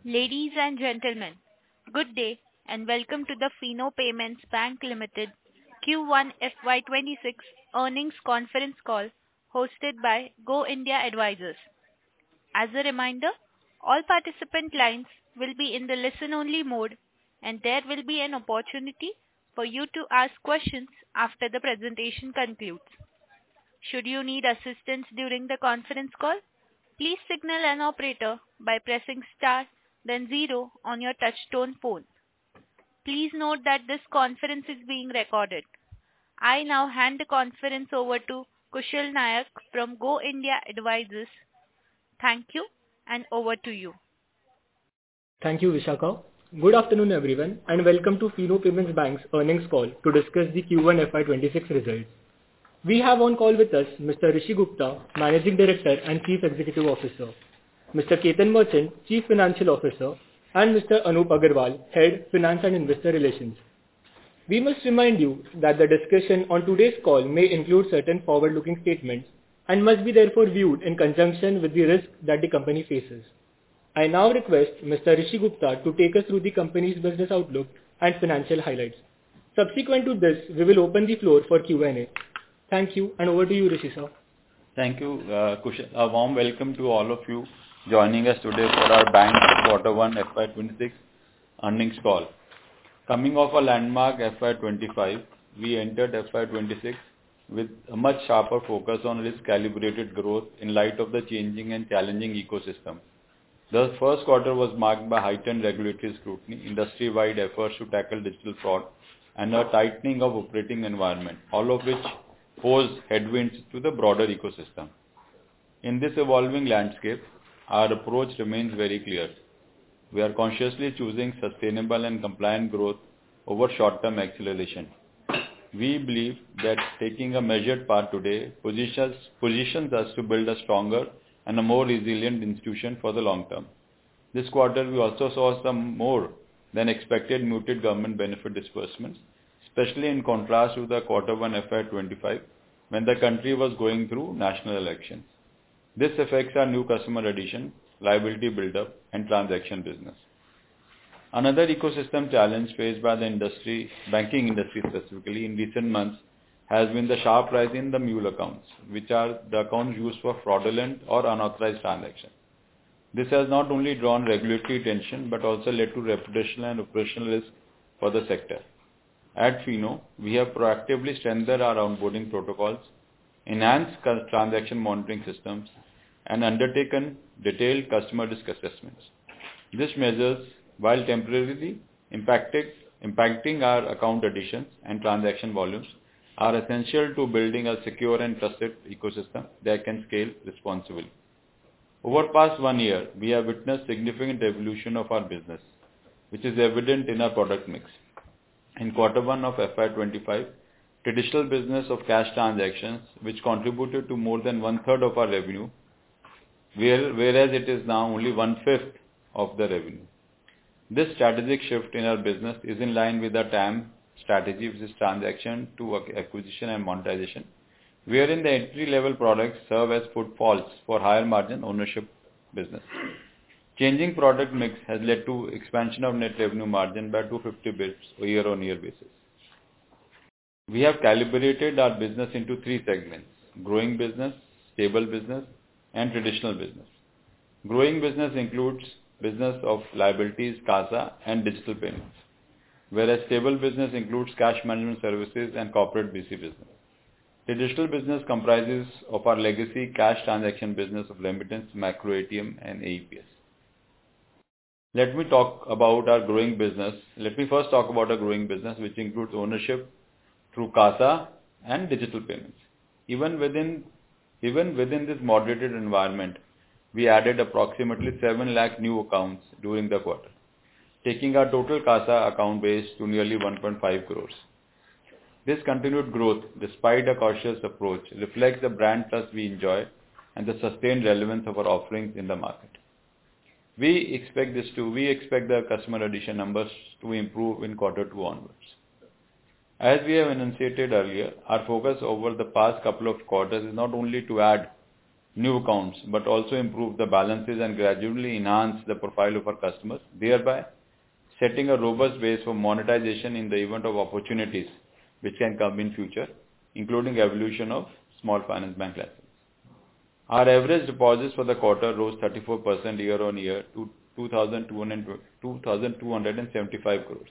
Ladies and gentlemen, good day and welcome to the Fino Payments Bank Limited Q1 FY26 earnings conference call hosted by Go India Advisors. As a reminder, all participant lines will be in the listen-only mode and there will be an opportunity for you to ask questions after the presentation concludes. Should you need assistance during the conference call, please signal an operator by pressing star then zero on your touchtone phone. Please note that this conference is being recorded. I now hand the conference over to Kushal Nayak from Go India Advisors. Thank you and over to you. Thank you, Vishaka. Good afternoon, everyone, and welcome to Fino Payments Bank's earnings call to discuss the Q1 FY26 results. We have on call with us Mr. Rishi Gupta, Managing Director and Chief Executive Officer, Mr. Ketan Merchant, Chief Financial Officer, and Mr. Anup Agarwal, Head, Finance and Investor Relations. We must remind you that the discussion on today's call may include certain forward-looking statements and must be therefore viewed in conjunction with the risk that the company faces. I now request Mr. Rishi Gupta to take us through the company's business outlook and financial highlights. Subsequent to this, we will open the floor for Q&A. Thank you, and over to you, Rishi sir. Thank you, Kushal. A warm welcome to all of you joining us today for our bank Q1 FY26 earnings call. Coming off a landmark FY25, we entered FY26 with a much sharper focus on risk-calibrated growth in light of the changing and challenging ecosystem. The first quarter was marked by heightened regulatory scrutiny, industry-wide efforts to tackle digital fraud, and a tightening of operating environment, all of which pose headwinds to the broader ecosystem. In this evolving landscape, our approach remains very clear. We are consciously choosing sustainable and compliant growth over short-term acceleration. We believe that taking a measured path today positions us to build a stronger and a more resilient institution for the long term. This quarter, we also saw some more than expected muted government benefit disbursements, especially in contrast to the Q1 FY25 when the country was going through national elections. This affects our new customer addition, liability buildup, and transaction business. Another ecosystem challenge faced by the banking industry specifically in recent months has been the sharp rise in the mule accounts, which are the accounts used for fraudulent or unauthorized transactions. This has not only drawn regulatory attention but also led to reputational and operational risk for the sector. At Fino, we have proactively strengthened our onboarding protocols, enhanced transaction monitoring systems, and undertaken detailed customer risk assessments. These measures, while temporarily impacting our account additions and transaction volumes, are essential to building a secure and trusted ecosystem that can scale responsibly. Over the past 1 year, we have witnessed significant evolution of our business, which is evident in our product mix. In Q1 of FY25, traditional business of cash transactions, which contributed to more than one-third of our revenue, whereas it is now only one-fifth of the revenue. This strategic shift in our business is in line with the TAM strategy, which is transaction to acquisition and monetization, wherein the entry-level products serve as footfalls for higher margin ownership business. Changing product mix has led to expansion of net revenue margin by 250 bps on a year-on-year basis. We have calibrated our business into three segments: growing business, stable business, and traditional business. Growing business includes business of liabilities, CASA, and digital payments, whereas stable business includes cash management services and corporate BC business. Traditional business comprises of our legacy cash transaction business of remittance, macro ATM, and AEPS. Let me first talk about our growing business, which includes ownership through CASA and digital payments. Even within this moderated environment, we added approximately 7 lakh new accounts during the quarter, taking our total CASA account base to nearly 1.5 crores. This continued growth, despite a cautious approach, reflects the brand trust we enjoy and the sustained relevance of our offerings in the market. We expect the customer addition numbers to improve in Q2 onwards. As we have enunciated earlier, our focus over the past couple of quarters is not only to add new accounts, but also improve the balances and gradually enhance the profile of our customers, thereby setting a robust base for monetization in the event of opportunities which can come in future, including evolution of small finance bank license. Our average deposits for the quarter rose 34% year-on-year to 2,275 crores.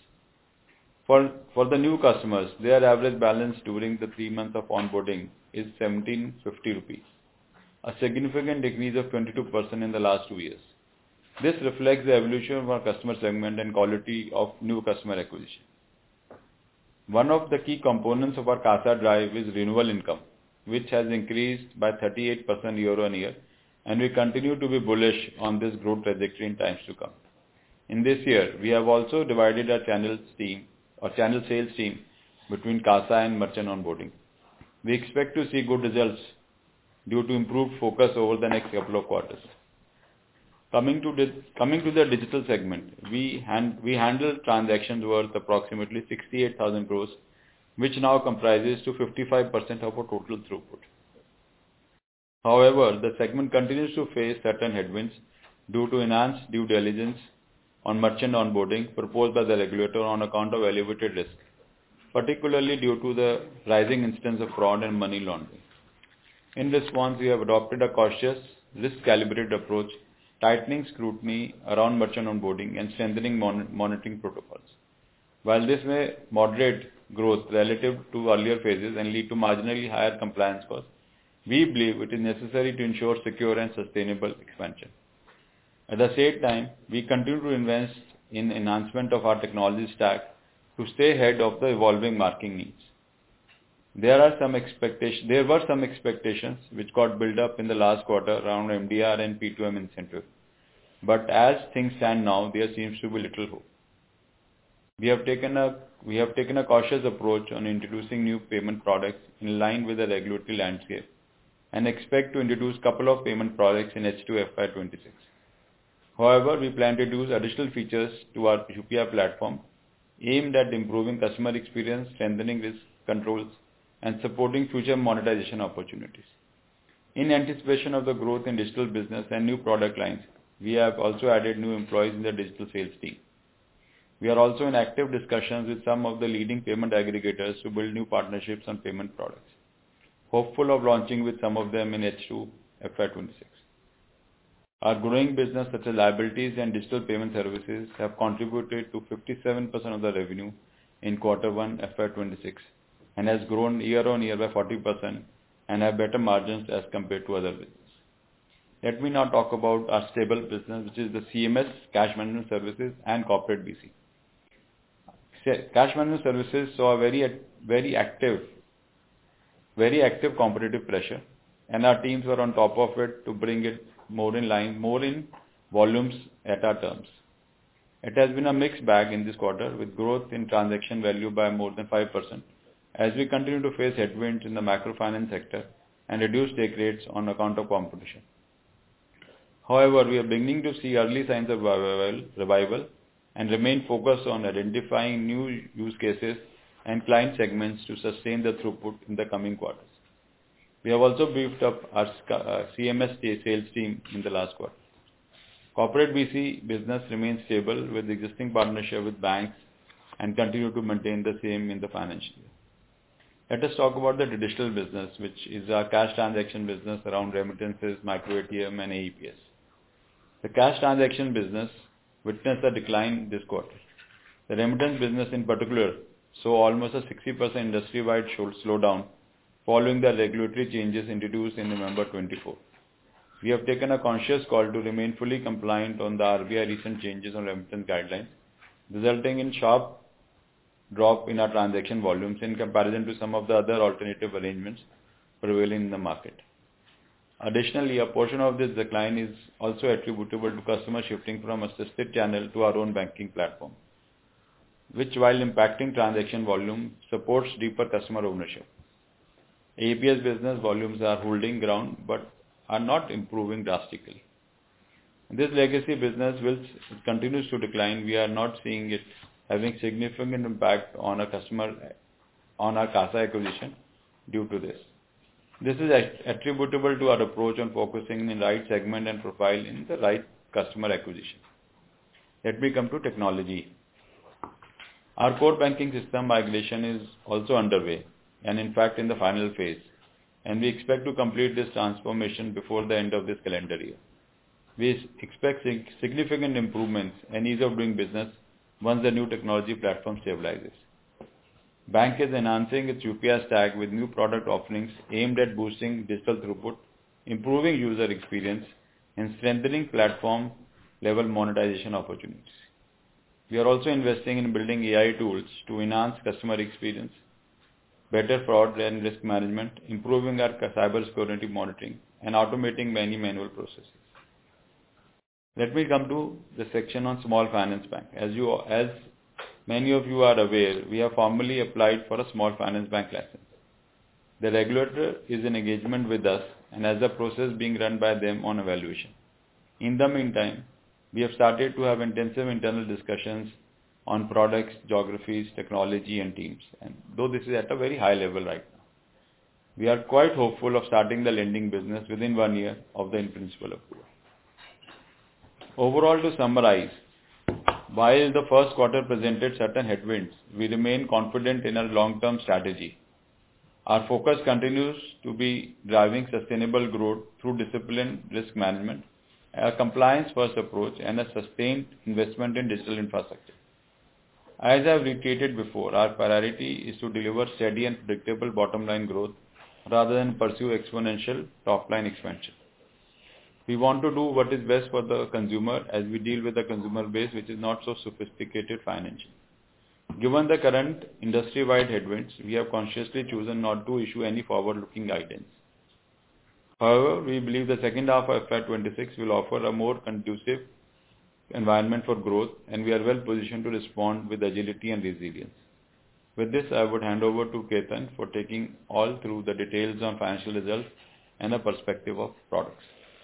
For the new customers, their average balance during the 3 months of onboarding is 1750 rupees, a significant decrease of 22% in the last 2 years. This reflects the evolution of our customer segment and quality of new customer acquisition. One of the key components of our CASA drive is renewal income, which has increased by 38% year-on-year, and we continue to be bullish on this growth trajectory in times to come. In this year, we have also divided our channel sales team between CASA and merchant onboarding. We expect to see good results due to improved focus over the next couple of quarters. Coming to the digital segment, we handle transactions worth approximately 68,000 crores, which now comprises to 55% of our total throughput. However, the segment continues to face certain headwinds due to enhanced due diligence on merchant onboarding proposed by the regulator on account of elevated risk, particularly due to the rising instance of fraud and money laundering. In response, we have adopted a cautious, risk-calibrated approach, tightening scrutiny around merchant onboarding and strengthening monitoring protocols. While this may moderate growth relative to earlier phases and lead to marginally higher compliance costs, we believe it is necessary to ensure secure and sustainable expansion. At the same time, we continue to invest in enhancement of our technology stack to stay ahead of the evolving market needs. There were some expectations which got built up in the last quarter around MDR and P2M incentive. But as things stand now, there seems to be little hope. We have taken a cautious approach on introducing new payment products in line with the regulatory landscape and expect to introduce a couple of payment products in H2 FY26. However, we plan to introduce additional features to our UPI platform aimed at improving customer experience, strengthening risk controls, and supporting future monetization opportunities. In anticipation of the growth in digital business and new product lines, we have also added new employees in the digital sales team. We are also in active discussions with some of the leading payment aggregators to build new partnerships on payment products, hopeful of launching with some of them in H2 FY26. Our growing business such as liabilities and digital payment services have contributed to 57% of the revenue in Q1 FY26 and has grown year-on-year by 40% and have better margins as compared to other business. Let me now talk about our stable business, which is the CMS, Cash Management Services, and Corporate BC. Cash Management Services saw a very active competitive pressure, and our teams were on top of it to bring it more in volumes at our terms. It has been a mixed bag in this quarter with growth in transaction value by more than 5% as we continue to face headwinds in the microfinance sector and reduced take rates on account of competition. However, we are beginning to see early signs of revival and remain focused on identifying new use cases and client segments to sustain the throughput in the coming quarters. We have also beefed up our CMS sales team in the last quarter. Corporate BC business remains stable with existing partnership with banks and continue to maintain the same in the financial year. Let us talk about the digital business, which is our cash transaction business around remittances, micro ATM, and AEPS. The cash transaction business witnessed a decline this quarter. The remittance business in particular saw almost a 60% industry-wide slowdown following the regulatory changes introduced in November 24. We have taken a conscious call to remain fully compliant on the RBI recent changes on remittance guidelines, resulting in sharp drop in our transaction volumes in comparison to some of the other alternative arrangements prevailing in the market. Additionally, a portion of this decline is also attributable to customers shifting from assisted channel to our own banking platform, which while impacting transaction volume supports deeper customer ownership. AEPS business volumes are holding ground but are not improving drastically. This legacy business continues to decline. We are not seeing it having significant impact on our CASA acquisition due to this. This is attributable to our approach on focusing in the right segment and profile in the right customer acquisition. Let me come to technology. Our core banking system migration is also underway and in fact in the final phase, and we expect to complete this transformation before the end of this calendar year. We expect significant improvements and ease of doing business once the new technology platform stabilizes. Bank is enhancing its UPI stack with new product offerings aimed at boosting digital throughput, improving user experience, and strengthening platform-level monetization opportunities. We are also investing in building AI tools to enhance customer experience, better fraud and risk management, improving our cybersecurity monitoring, and automating many manual processes. Let me come to the section on Small Finance Bank. As many of you are aware, we have formally applied for a Small Finance Bank license. The regulator is in engagement with us and has a process being run by them on evaluation. In the meantime, we have started to have intensive internal discussions on products, geographies, technology and teams, and though this is at a very high level right now. We are quite hopeful of starting the lending business within 1 year of the in-principle approval. Overall, to summarize, while the first quarter presented certain headwinds, we remain confident in our long-term strategy. Our focus continues to be driving sustainable growth through disciplined risk management, a compliance-first approach, and a sustained investment in digital infrastructure. As I have reiterated before, our priority is to deliver steady and predictable bottom-line growth rather than pursue exponential top-line expansion. We want to do what is best for the consumer as we deal with a consumer base which is not so sophisticated financially. Given the current industry-wide headwinds, we have consciously chosen not to issue any forward-looking guidance. However, we believe the second half of FY26 will offer a more conducive environment for growth, and we are well positioned to respond with agility and resilience. With this, I would hand over to Ketan for taking all through the details on financial results and a perspective of products.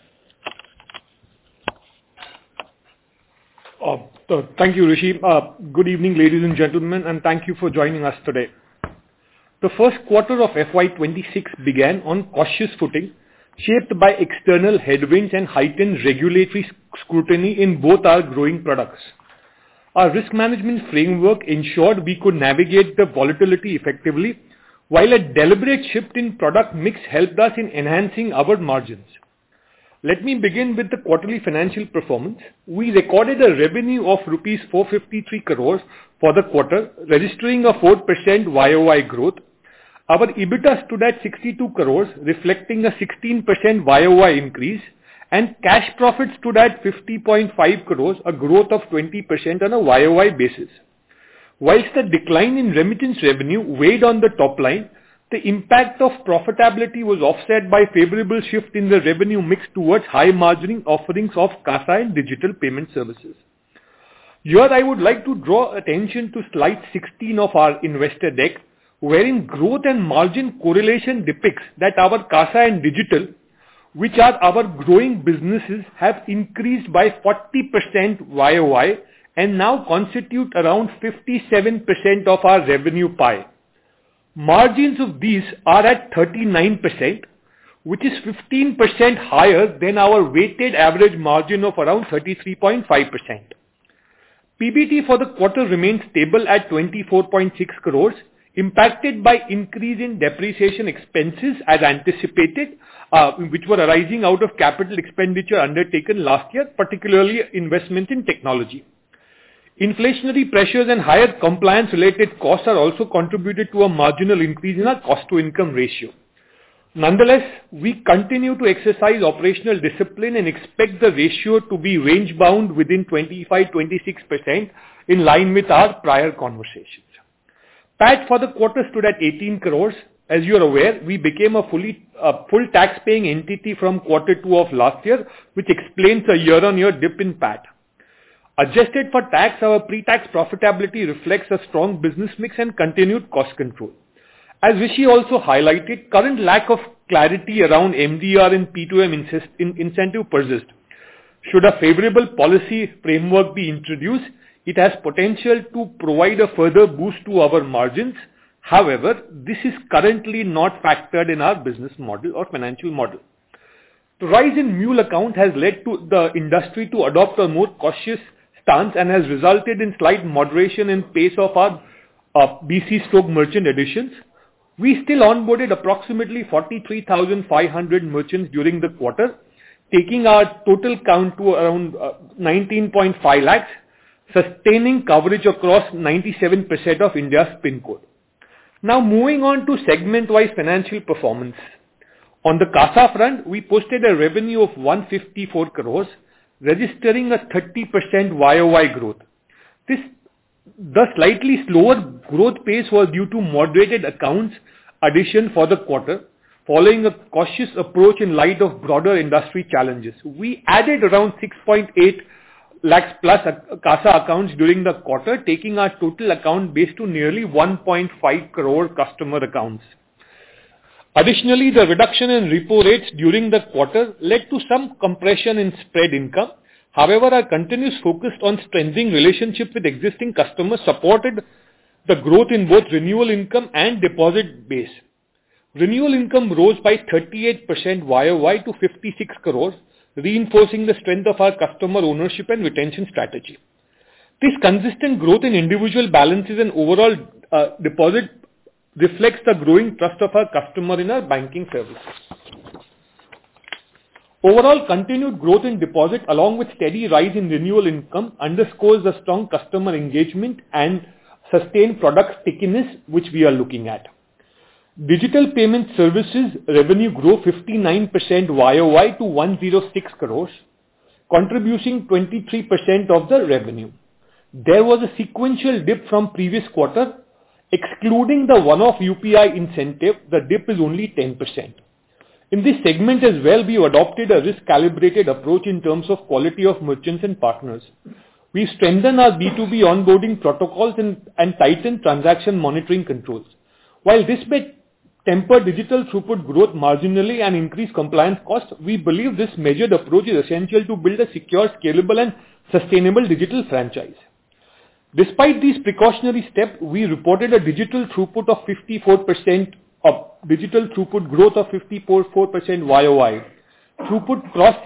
Thank you, Rishi. Good evening, ladies and gentlemen, and thank you for joining us today. The first quarter of FY26 began on cautious footing, shaped by external headwinds and heightened regulatory scrutiny in both our growing products. Our risk management framework ensured we could navigate the volatility effectively, while a deliberate shift in product mix helped us in enhancing our margins. Let me begin with the quarterly financial performance. We recorded a revenue of Rs 453 crores for the quarter, registering a 4% YOY growth. Our EBITDA stood at 62 crores, reflecting a 16% YOY increase, and cash profit stood at 50.5 crores, a growth of 20% on a YOY basis. Whilst the decline in remittance revenue weighed on the top line, the impact of profitability was offset by favorable shift in the revenue mix towards high margining offerings of CASA and digital payment services. Here I would like to draw attention to slide 16 of our investor deck, wherein growth and margin correlation depicts that our CASA and digital, which are our growing businesses, have increased by 40% YOY and now constitute around 57% of our revenue pie. Margins of these are at 39%, which is 15% higher than our weighted average margin of around 33.5%. PBT for the quarter remained stable at 24.6 crores, impacted by increase in depreciation expenses as anticipated, which were arising out of capital expenditure undertaken last year, particularly investment in technology. Inflationary pressures and higher compliance-related costs are also contributed to a marginal increase in our cost-to-income ratio. Nonetheless, we continue to exercise operational discipline and expect the ratio to be range-bound within 25-26% in line with our prior conversations. PAT for the quarter stood at 18 crores. As you are aware, we became a full tax-paying entity from quarter 2 of last year, which explains a year-on-year dip in PAT. Adjusted for tax, our pre-tax profitability reflects a strong business mix and continued cost control. As Rishi also highlighted, current lack of clarity around MDR and P2M incentive persists. Should a favorable policy framework be introduced, it has potential to provide a further boost to our margins. However, this is currently not factored in our business model or financial model. The rise in mule account has led to the industry to adopt a more cautious stance and has resulted in slight moderation in pace of our BC/merchant additions. We still onboarded approximately 43,500 merchants during the quarter, taking our total count to around 19.5 lakhs, sustaining coverage across 97% of India's PIN code. Now moving on to segment-wise financial performance. On the CASA front, we posted a revenue of 154 crores, registering a 30% YOY growth. The slightly slower growth pace was due to moderated accounts addition for the quarter, following a cautious approach in light of broader industry challenges. We added around 6.8 lakhs plus CASA accounts during the quarter, taking our total account base to nearly 1.5 crore customer accounts. Additionally, the reduction in repo rates during the quarter led to some compression in spread income. However, our continuous focus on strengthening relationship with existing customers supported the growth in both renewal income and deposit base. Renewal income rose by 38% YOY to 56 crores, reinforcing the strength of our customer ownership and retention strategy. This consistent growth in individual balances and overall deposit reflects the growing trust of our customer in our banking services. Overall, continued growth in deposit along with steady rise in renewal income underscores the strong customer engagement and sustained product stickiness which we are looking at. Digital payment services revenue grew 59% YOY to 106 crores, contributing 23% of the revenue. There was a sequential dip from previous quarter. Excluding the one-off UPI incentive, the dip is only 10%. In this segment as well, we adopted a risk-calibrated approach in terms of quality of merchants and partners. We strengthened our B2B onboarding protocols and tightened transaction monitoring controls. While this may temper digital throughput growth marginally and increase compliance costs, we believe this measured approach is essential to build a secure, scalable and sustainable digital franchise. Despite these precautionary steps, we reported a digital throughput of 54% of digital throughput growth of 54% YOY. Throughput crossed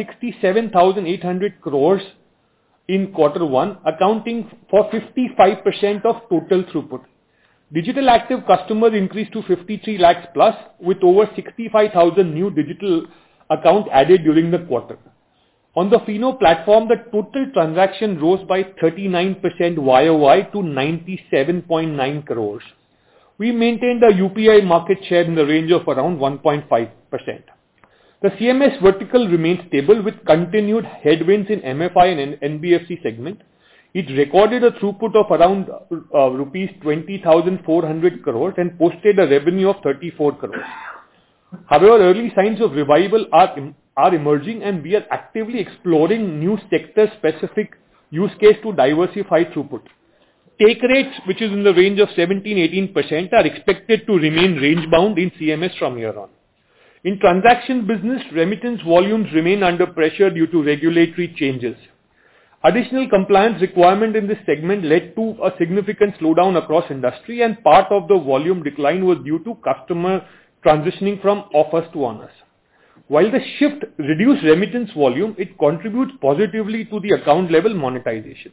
67,800 crores in quarter one, accounting for 55% of total throughput. Digital active customers increased to 53 lakhs plus, with over 65,000 new digital accounts added during the quarter. On the Fino platform, the total transaction rose by 39% YOY to 97.9 crores. We maintained a UPI market share in the range of around 1.5%. The CMS vertical remains stable with continued headwinds in MFI and NBFC segment. It recorded a throughput of around rupees 20,400 crores and posted a revenue of 34 crores. However, early signs of revival are emerging and we are actively exploring new sector-specific use case to diversify throughput. Take rates, which is in the range of 17-18%, are expected to remain range-bound in CMS from here on. In transaction business, remittance volumes remain under pressure due to regulatory changes. Additional compliance requirement in this segment led to a significant slowdown across industry, and part of the volume decline was due to customer transitioning from offers to honors. While the shift reduced remittance volume, it contributes positively to the account level monetization.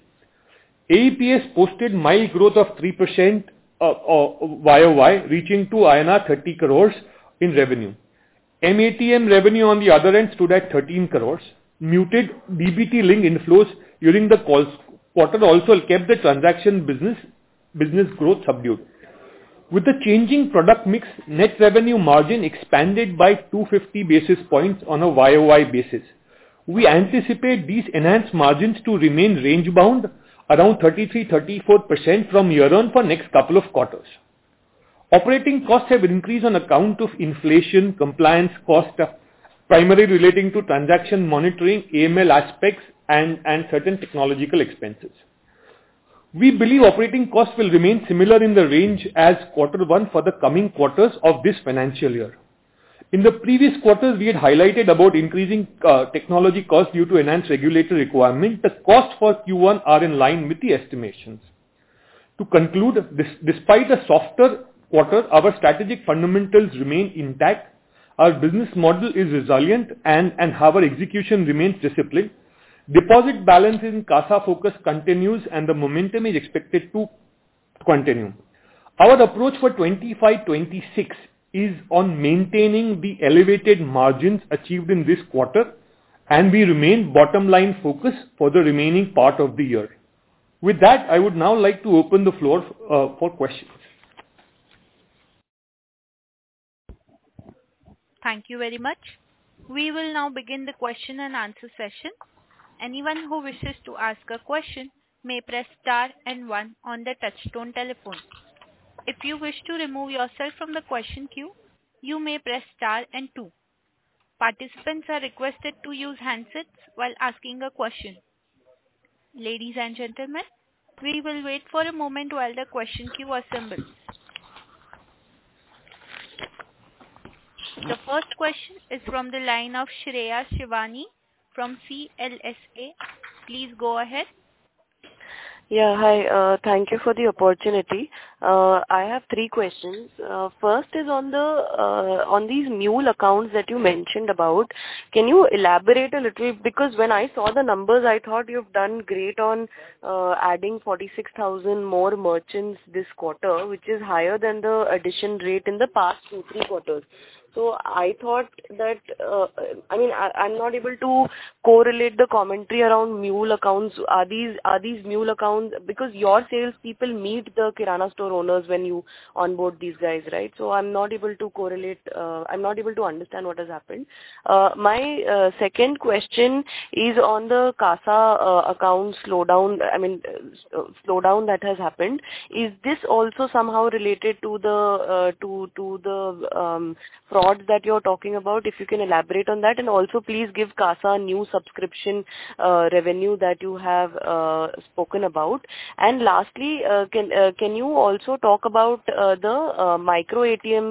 AEPS posted mild growth of 3% YOY, reaching to INR 30 crores in revenue. MATM revenue on the other end stood at 13 crores. Muted DBT link inflows during the quarter also kept the transaction business growth subdued. With the changing product mix, net revenue margin expanded by 250 basis points on a YOY basis. We anticipate these enhanced margins to remain range-bound around 33-34% from year on for next couple of quarters. Operating costs have increased on account of inflation, compliance cost, primarily relating to transaction monitoring, AML aspects, and certain technological expenses. We believe operating costs will remain similar in the range as quarter one for the coming quarters of this financial year. In the previous quarters, we had highlighted about increasing technology costs due to enhanced regulatory requirement. The costs for Q1 are in line with the estimations. To conclude, despite a softer quarter, our strategic fundamentals remain intact. Our business model is resilient and our execution remains disciplined. Deposit balance in CASA focus continues and the momentum is expected to continue. Our approach for 25-26 is on maintaining the elevated margins achieved in this quarter, and we remain bottom line focused for the remaining part of the year. With that, I would now like to open the floor for questions. Thank you very much. We will now begin the question and answer session. Anyone who wishes to ask a question may press star and 1 on the touchtone telephone. If you wish to remove yourself from the question queue, you may press star and 2. Participants are requested to use handsets while asking a question. Ladies and gentlemen, we will wait for a moment while the question queue assembles. The first question is from the line of Shreya Shivani from CLSA. Please go ahead. Yeah, hi. Thank you for the opportunity. I have 3 questions. First is on these mule accounts that you mentioned about. Can you elaborate a little? Because when I saw the numbers, I thought you've done great on adding 46,000 more merchants this quarter, which is higher than the addition rate in the past 2-3 quarters. So I thought that, I'm not able to correlate the commentary around mule accounts. Are these mule accounts? Because your salespeople meet the Kirana store owners when you onboard these guys, right? So I'm not able to correlate. I'm not able to understand what has happened. My second question is on the CASA account slowdown. Slowdown that has happened. Is this also somehow related to the frauds that you're talking about? If you can elaborate on that, and also please give CASA new subscription revenue that you have spoken about. And lastly, can you also talk about the micro ATM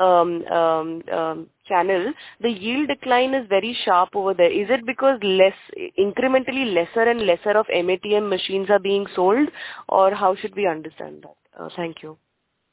channel? The yield decline is very sharp over there. Is it because incrementally lesser and lesser of MATM machines are being sold, or how should we understand that? Thank you.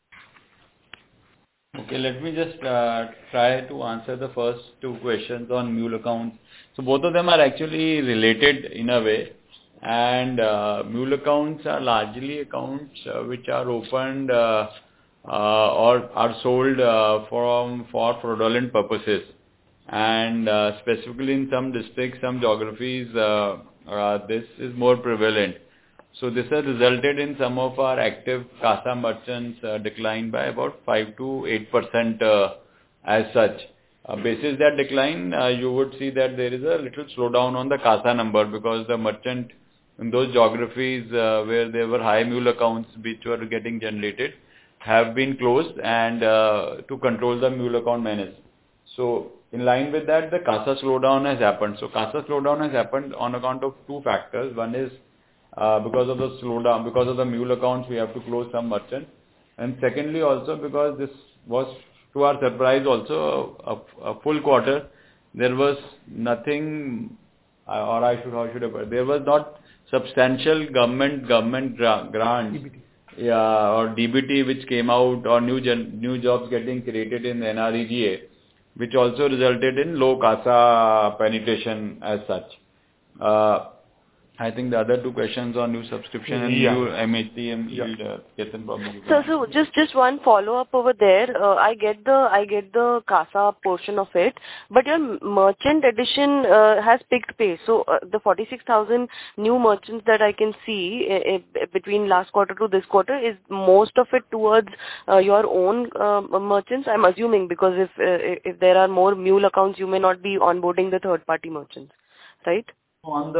Okay, let me just try to answer the first 2 questions on mule accounts. So both of them are actually related in a way, and mule accounts are largely accounts which are opened or are sold for fraudulent purposes, and specifically in some districts, some geographies, this is more prevalent. So this has resulted in some of our active CASA merchants decline by about 5 to 8% as such. Basis that decline, you would see that there is a little slowdown on the CASA number, because the merchant in those geographies where there were high mule accounts which were getting generated have been closed, and to control the mule account menace. So in line with that, the CASA slowdown has happened. So CASA slowdown has happened on account of 2 factors. One is because of the slowdown, because of the mule accounts, we have to close some merchants. And secondly, also because this was, to our surprise, also a full quarter. There was nothing, there was not substantial government grants, DBT. Or DBT which came out, or new jobs getting created in NREGA, which also resulted in low CASA penetration as such. I think the other 2 questions on new subscription and new MATM yield, Ketan probably. So just one follow up over there. I get the CASA portion of it, but your merchant addition has picked pace. So the 46,000 new merchants that I can see between last quarter to this quarter, is most of it towards your own merchants, I'm assuming, because if there are more mule accounts, you may not be onboarding the third party merchants, right? On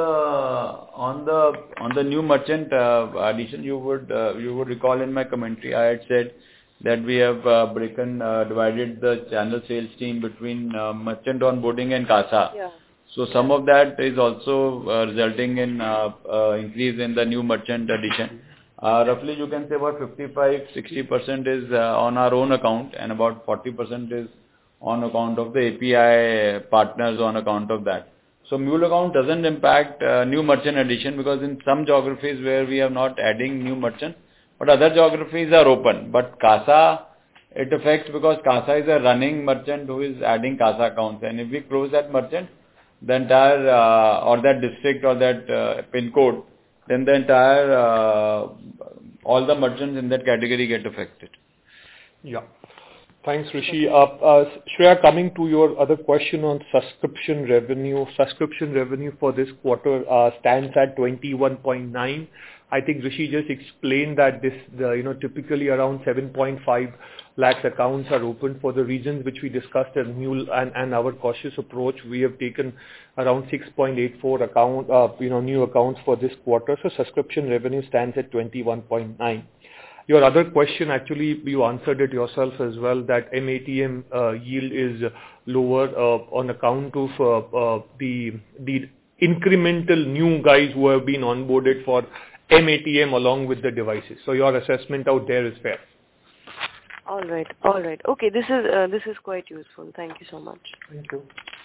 the new merchant addition, you would recall in my commentary I had said that we have divided the channel sales team between merchant onboarding and CASA. Yeah. So some of that is also resulting in increase in the new merchant addition. Roughly you can say about 55-60% is on our own account, and about 40% is on account of the API partners on account of that. So mule account doesn't impact new merchant addition, because in some geographies where we are not adding new merchant, but other geographies are open. But CASA it affects because CASA is a running merchant who is adding CASA accounts. And if we close that merchant, the entire, or that district or that pin code, then the entire, all the merchants in that category get affected. Yeah. Thanks, Rishi. Shreya, coming to your other question on subscription revenue. Subscription revenue for this quarter stands at 21.9. I think Rishi just explained that typically around 7.5 lakhs accounts are opened for the reasons which we discussed and our cautious approach. We have taken around 6.84 new accounts for this quarter. So subscription revenue stands at 21.9. Your other question, actually, you answered it yourself as well, that MATM yield is lower on account of the incremental new guys who have been onboarded for MATM along with the devices. So your assessment out there is fair. All right. Okay, this is quite useful. Thank you so much. Thank you.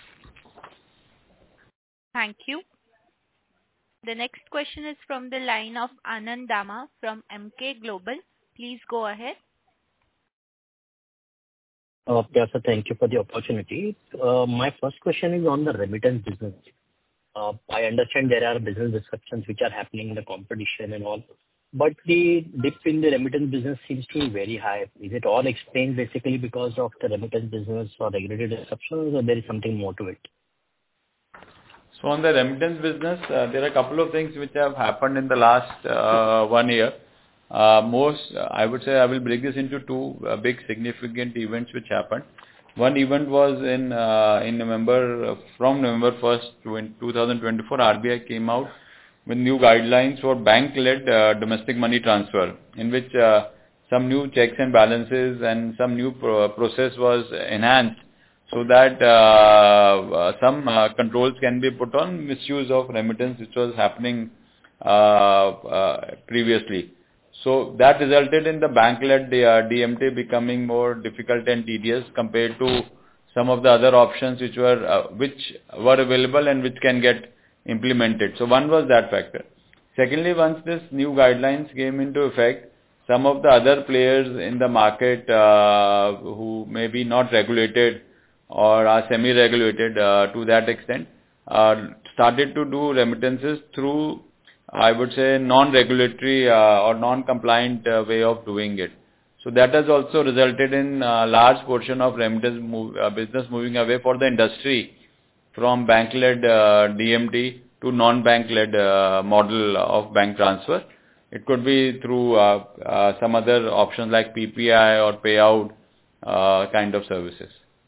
Thank you. The next question is from the line of Anand Dama from Emkay Global. Please go ahead. Yes, sir. Thank you for the opportunity. My first question is on the remittance business. I understand there are business disruptions which are happening in the competition and all, but the dip in the remittance business seems to be very high. Is it all explained basically because of the remittance business or regulatory disruptions, or there is something more to it? So on the remittance business, there are a couple of things which have happened in the last 1 year. I would say I will break this into two big significant events which happened. One event was in November, from November 1st, 2024, RBI came out with new guidelines for bank-led domestic money transfer, in which some new checks and balances and some new process was enhanced, so that some controls can be put on misuse of remittance which was happening previously. So that resulted in the bank-led DMT becoming more difficult and tedious compared to some of the other options which were available and which can get implemented. So one was that factor. Secondly, once this new guidelines came into effect, some of the other players in the market who may be not regulated or are semi-regulated to that extent started to do remittances through, I would say, non-regulatory or non-compliant way of doing it. So that has also resulted in a large portion of remittance business moving away for the industry from bank-led DMT to non-bank-led model of bank transfer. It could be through some other options like PPI or payout kind of services.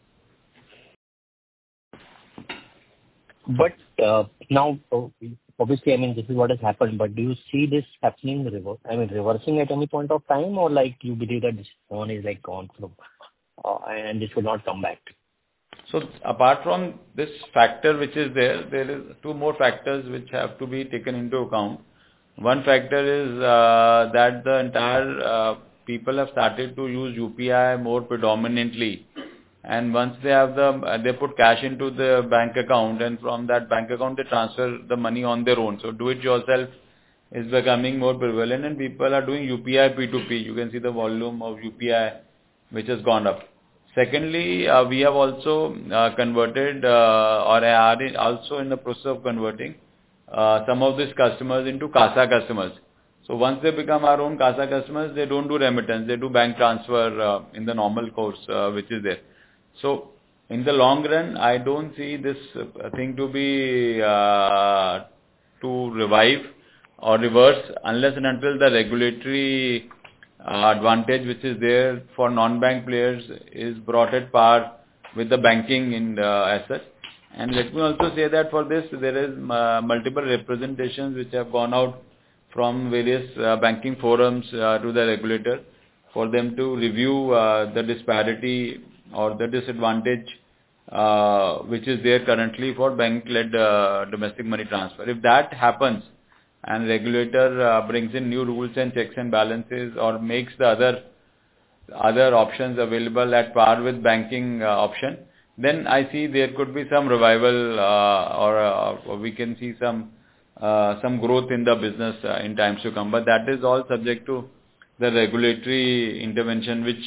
But now, obviously, I mean, this is what has happened, but do you see this happening, reversing at any point of time, or like you believe that this one is like gone through and this will not come back? So apart from this factor which is there is two more factors which have to be taken into account. One factor is that the entire people have started to use UPI more predominantly, and once they have they put cash into the bank account, and from that bank account they transfer the money on their own. So do it yourself is becoming more prevalent, and people are doing UPI P2P. You can see the volume of UPI which has gone up. Secondly, we have also converted or are also in the process of converting some of these customers into CASA customers. So once they become our own CASA customers, they don't do remittance, they do bank transfer in the normal course which is there. So in the long run, I don't see this thing to be to revive or reverse unless and until the regulatory advantage which is there for non-bank players is brought at par with the banking in as such. And let me also say that for this there is multiple representations which have gone out from various banking forums to the regulator for them to review the disparity or the disadvantage which is there currently for bank-led domestic money transfer. If that happens and regulator brings in new rules and checks and balances or makes the other options available at par with banking option, then I see there could be some revival or we can see some growth in the business in times to come. But that is all subject to the regulatory intervention which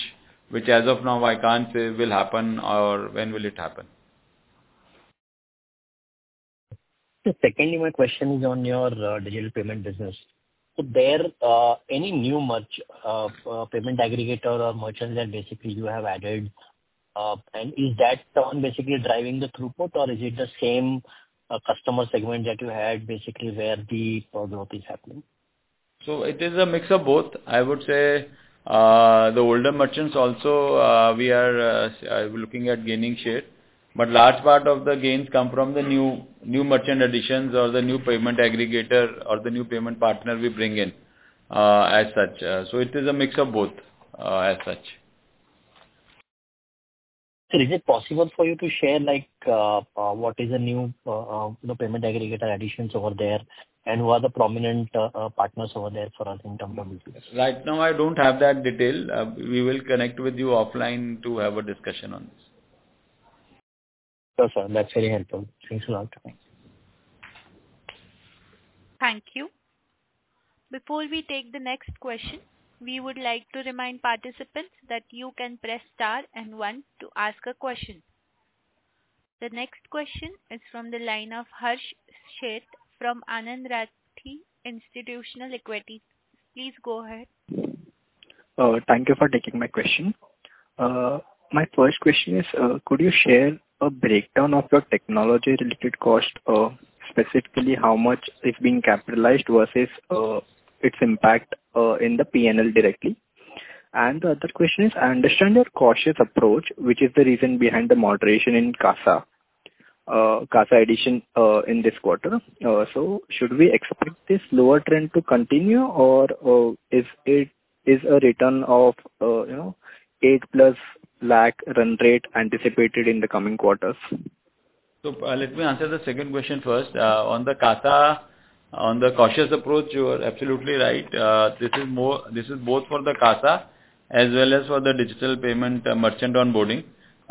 which as of now I can't say will happen or when will it happen. So secondly, my question is on your digital payment business. So there, any new payment aggregator or merchants that basically you have added, and is that one basically driving the throughput, or is it the same customer segment that you had basically where the growth is happening? So it is a mix of both. I would say the older merchants also we are looking at gaining share, but large part of the gains come from the new merchant additions or the new payment aggregator or the new payment partner we bring in as such. So it is a mix of both as such. So is it possible for you to share what is the new payment aggregator additions over there, and who are the prominent partners over there for us in terms of business? Right now I don't have that detail. We will connect with you offline to have a discussion on this. Sure, sir. That's very helpful. Thanks a lot. Thank you. Before we take the next question, we would like to remind participants that you can press star and 1 to ask a question. The next question is from the line of Harsh Sheth from Anand Rathi Institutional Equities. Please go ahead. Thank you for taking my question. My first question is, could you share a breakdown of your technology-related cost, specifically how much is being capitalized versus its impact in the P&L directly? And the other question is, I understand your cautious approach, which is the reason behind the moderation in CASA addition in this quarter. So should we expect this lower trend to continue, or is a return of 8+ lakh run rate anticipated in the coming quarters? So let me answer the second question first. On the CASA, on the cautious approach, you are absolutely right. This is both for the CASA as well as for the digital payment merchant onboarding.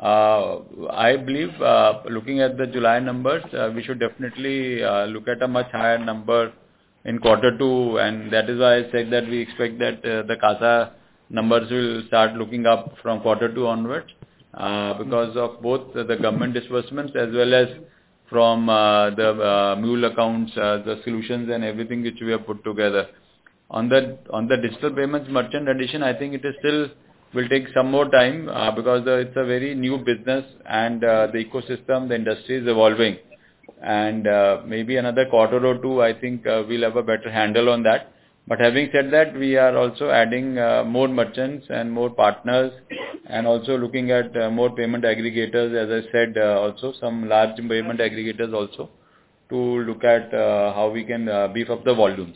I believe, looking at the July numbers, we should definitely look at a much higher number in Q2, and that is why I said that we expect that the CASA numbers will start looking up from Q2 onwards, because of both the government disbursements as well as from the mule accounts, the solutions and everything which we have put together. On the digital payments merchant addition, I think it is still will take some more time because it's a very new business and the ecosystem, the industry is evolving, and maybe another quarter or two, I think we'll have a better handle on that. But having said that, we are also adding more merchants and more partners, and also looking at more payment aggregators, as I said, also some large payment aggregators also, to look at how we can beef up the volumes.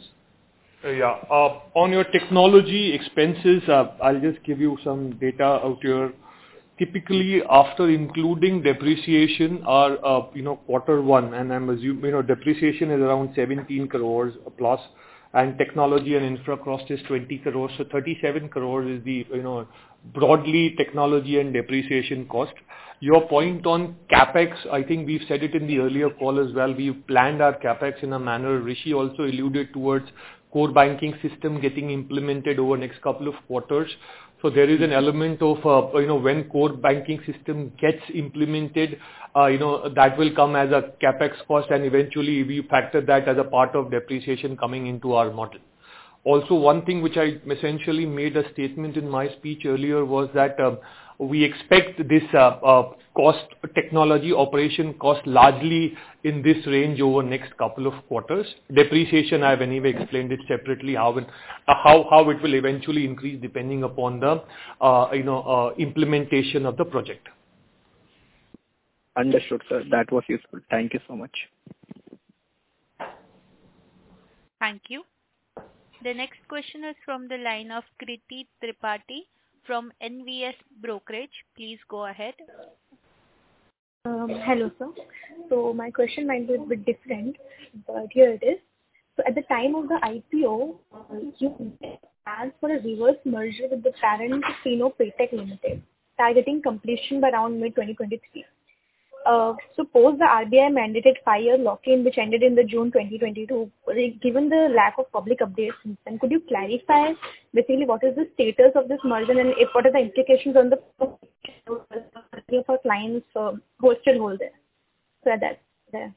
On your technology expenses, I'll just give you some data out here. Typically, after including depreciation, our Q1, and I'm assuming depreciation is around 17 crores plus, and technology and infra cost is 20 crores. So 37 crores is the broadly technology and depreciation cost. Your point on capex, I think we've said it in the earlier call as well. We've planned our capex in a manner. Rishi also alluded towards core banking system getting implemented over next couple of quarters. So there is an element of when core banking system gets implemented, that will come as a capex cost, and eventually we factor that as a part of depreciation coming into our model. Also, one thing which I essentially made a statement in my speech earlier was that we expect this technology operation cost largely in this range over next couple of quarters. Depreciation, I have anyway explained it separately, how it will eventually increase depending upon the implementation of the project. Understood, sir. That was useful. Thank you so much. Thank you. The next question is from the line of Kriti Tripathi from NVS Brokerage. Please go ahead. Hello, sir. So my question might be a bit different, but here it is. So at the time of the IPO, you asked for a reverse merger with the parent Fino Paytech Limited, targeting completion by around mid-2023. Suppose the RBI mandated 5-year lock-in, which ended in the June 2022. Given the lack of public updates since then, could you clarify basically what is the status of this merger and what are the implications on the for clients who are still hold there? So that's there.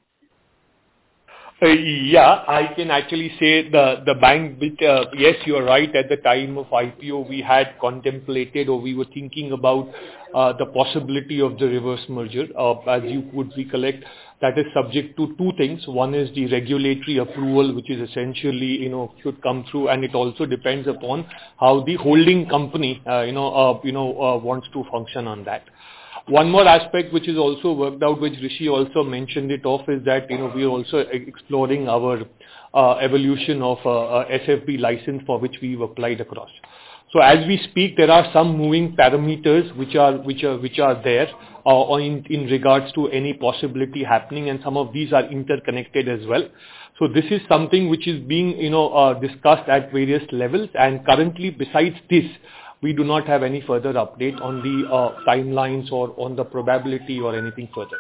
Yeah, I can actually say the bank, yes, you are right. At the time of IPO, we had contemplated or we were thinking about the possibility of the reverse merger. As you would recollect, that is subject to two things. One is the regulatory approval, which is essentially, should come through, and it also depends upon how the holding company, wants to function on that. One more aspect which is also worked out, which Rishi also mentioned it off, is that, we are also exploring our evolution of SFB license for which we've applied across. So as we speak, there are some moving parameters which are there in regards to any possibility happening, and some of these are interconnected as well. So this is something which is being, discussed at various levels, and currently besides this, we do not have any further update on the timelines or on the probability or anything further.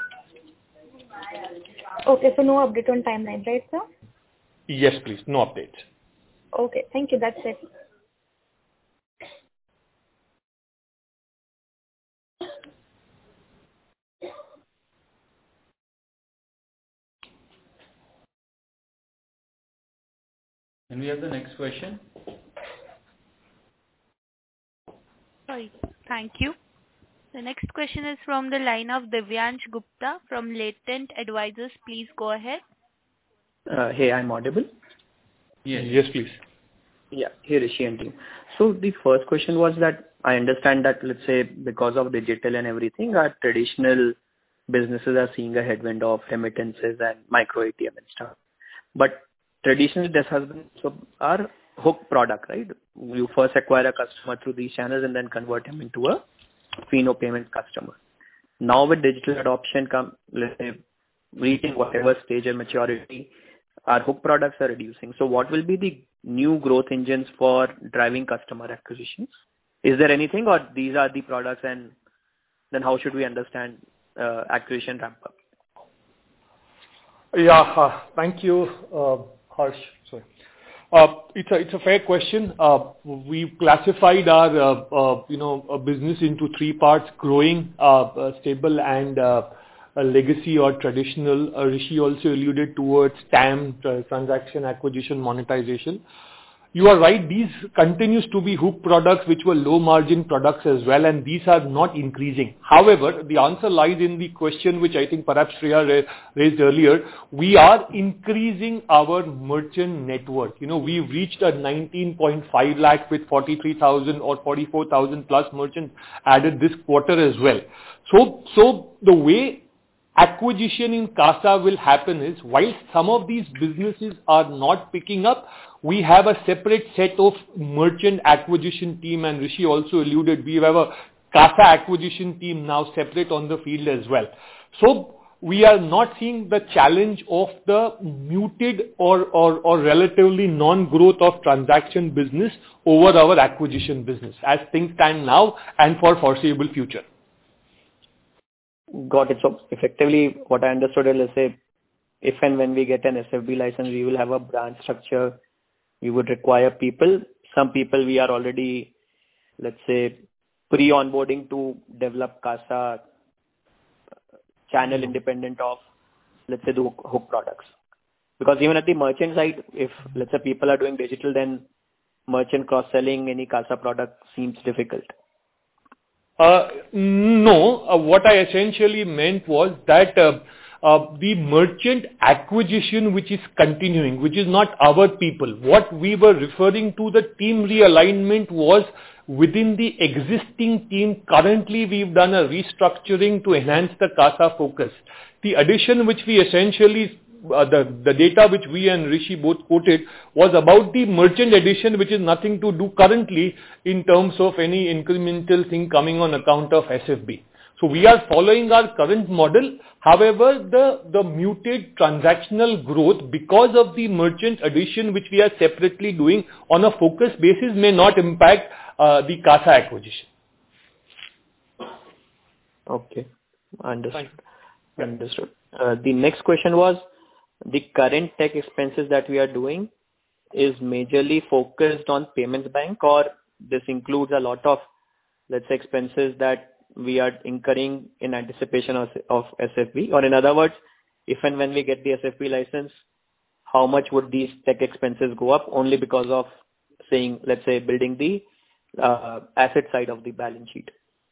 Okay, so no update on timeline, right, sir? Yes, please. No updates. Okay, thank you. That's it. Can we have the next question? Sorry. Thank you. The next question is from the line of Divyansh Gupta from Latent Advisors. Please go ahead. Hey, I'm audible? Yes, please. Yeah, here is Rishi and team. So the first question was that I understand that, let's say, because of digital and everything, our traditional businesses are seeing a headwind of remittances and micro ATM and stuff. But traditionally, this has been our hook product, right? You first acquire a customer through these channels and then convert him into a Fino Payments customer. Now with digital adoption let's say, reaching whatever stage of maturity, our hook products are reducing. So what will be the new growth engines for driving customer acquisitions? Is there anything, or these are the products, and then how should we understand acquisition ramp up? Yeah, thank you, Harsh. Sorry. It's a fair question. We've classified our business into three parts: growing, stable, and a legacy or traditional. Rishi also alluded towards TAM, transaction acquisition monetization. You are right, these continues to be hook products which were low margin products as well, and these are not increasing. However, the answer lies in the question which I think perhaps Shreya raised earlier. We are increasing our merchant network. We've reached a 19.5 lakh with 43,000 or 44,000 plus merchants added this quarter as well. So the way acquisition in CASA will happen is, while some of these businesses are not picking up, we have a separate set of merchant acquisition team, and Rishi also alluded, we have a CASA acquisition team now separate on the field as well. So we are not seeing the challenge of the muted or relatively non-growth of transaction business over our acquisition business as things stand now and for foreseeable future. Got it. So effectively, what I understood is, let's say, if and when we get an SFB license, we will have a branch structure. We would require people. Some people we are already, let's say, pre-onboarding to develop CASA channel independent of, let's say, the hook products. Because even at the merchant side, if, let's say, people are doing digital, then merchant cross-selling any CASA product seems difficult. No, what I essentially meant was that the merchant acquisition which is continuing, which is not our people. What we were referring to, the team realignment, was within the existing team. Currently, we've done a restructuring to enhance the CASA focus. The addition which we essentially the data which we and Rishi both quoted was about the merchant addition, which is nothing to do currently in terms of any incremental thing coming on account of SFB. So we are following our current model. However, the muted transactional growth because of the merchant addition, which we are separately doing on a focus basis, may not impact the CASA acquisition. Okay, understood. Understood. The next question was, the current tech expenses that we are doing is majorly focused on payments bank, or this includes a lot of, let's say, expenses that we are incurring in anticipation of SFB? Or in other words, if and when we get the SFB license, how much would these tech expenses go up only because of saying, let's say, building the asset side of the balance sheet?